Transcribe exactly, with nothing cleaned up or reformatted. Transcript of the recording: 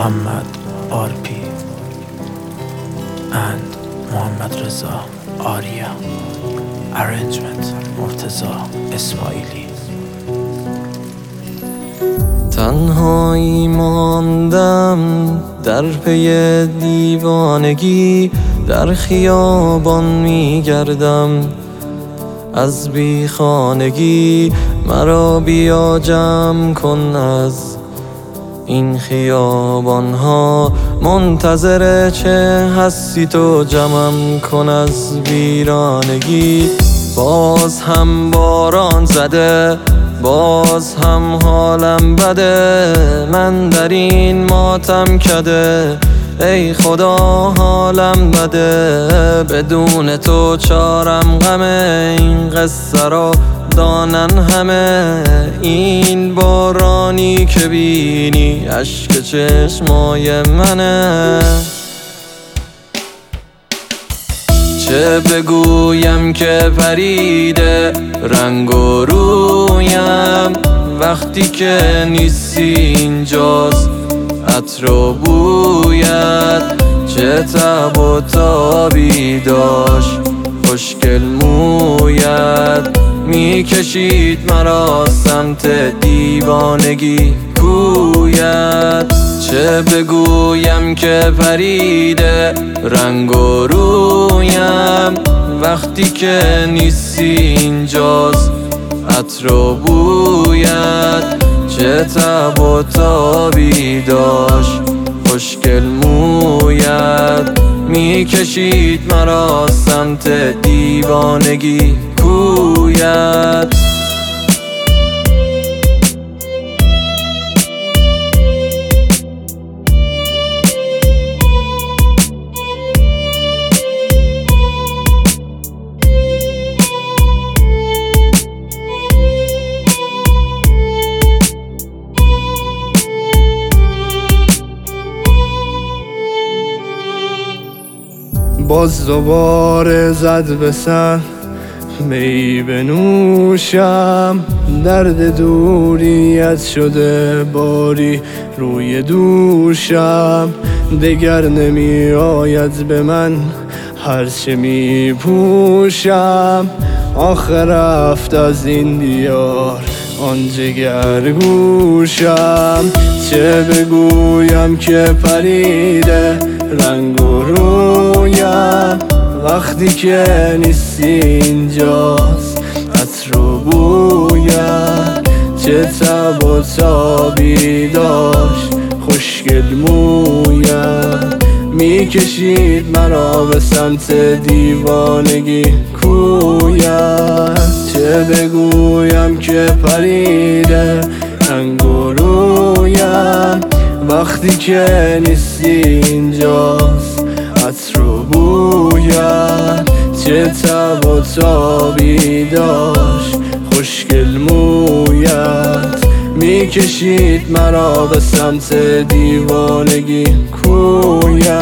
Muhammad R P and Muhammad Reza Arya. Arrangement مرتضی اسماعیلی. تنهایی ماندم در پی دیوانگی، در خیابان میگردم از بی خانگی. مرا بیا جمع کن از این خیابان ها، منتظر چه هستی تو جمعم کن از ویرانگی. باز هم باران زده، باز هم حالم بده، من در این ماتم کده، ای خدا حالم بده. بدون تو چارم غمه، این قصه را دانن همه. این بارانی که بینی اشک چشمای منه. چه بگویم که پریده رنگ و رویم، وقتی که نیستی اینجاست عطر و بویت. چه تب و تابی داشت خوشگل مویت، میکشید مرا سمت دیوانگی کویت. چه بگویم که پریده رنگ و رویم، وقتی که نیستی اینجاست عطر و بویت. چه تب و تابی داشت خوشگل مویت، میکشید مرا سمت دیوانگی کویت. باز دوباره زد به سر می بنوشم، درد دوریت شده باری روی دوشم. دگر نمی آید به من هرچه می پوشم، آخر رفت از این دیار آن جگر گوشم. چه بگویم که پریده رنگ و رویم، وقتی که نیستی اینجاست عطر و بویت. چه تب و تابی داشت خوشگل مویت، میکشید مرا به سمت دیوانگی کویت. چه بگویم که پریده رنگ و رویم، وقتی که نیستی اینجاست عطر و بویت. چه تب و تابی داشت خوشگل مویت، میکشید مرا به سمت دیوانگی کویت.